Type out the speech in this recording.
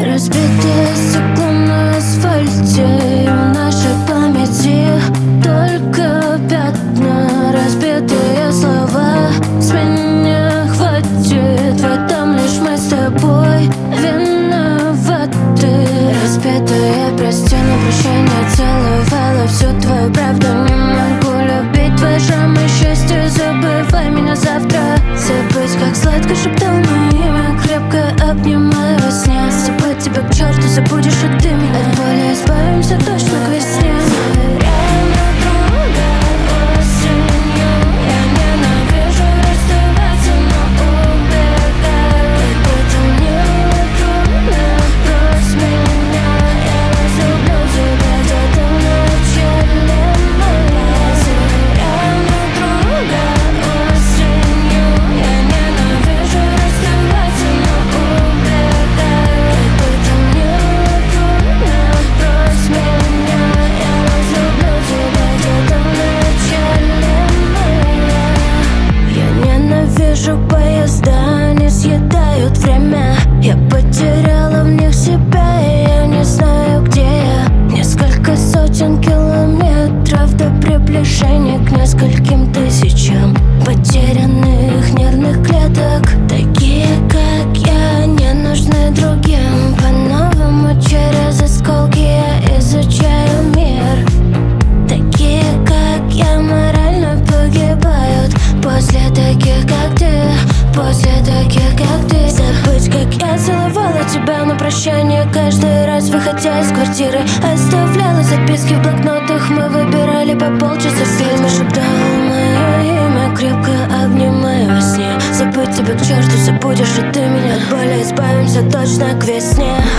Разбитое стекло на асфальте, и в нашей памяти только пятна, разбитые слова. С меня хватит, в этом лишь мы с тобой виноваты. Разбитые прости, на прощание целовала всю твою правду. Не могу любить твои шрамы, счастье, забывай меня завтра. Забыть, как сладко шептал мое имя, крепко обнимая во сне. Забыть тебя к черту, забудешь и ты меня. От боли избавимся точно к весне. Реально друга осенью. Я ненавижу расставаться, но убегаю. Как бы там ни было трудно, брось меня. Я разлюблю тебя где-то в начале мая. Реально друга осенью. Я ненавижу расставаться, но убегаю. Как бы там ни было трудно, брось меня. Я разлюблю тебя где-то в начале мая. Я ненавижу поезда, они съедают время. Я потеряла в них себя, и я не знаю, где я. Несколько сотен километров до приближения к нескольким тысячам потерянных нервных клеток. Такие, как я, не нужны другим. По-новому через осколки я изучаю мир. Такие, как я, морально погибают после таких, как ты, после таких, как ты. Забыть, как я целовала тебя на прощание каждый раз, выходя из квартиры. Оставляла записки в блокнотах, мы выбирали по полчаса фильмы. Шептал мое имя, крепко обнимая во сне. Забыть тебя к черту, забудешь и ты меня. От боли избавимся точно к весне.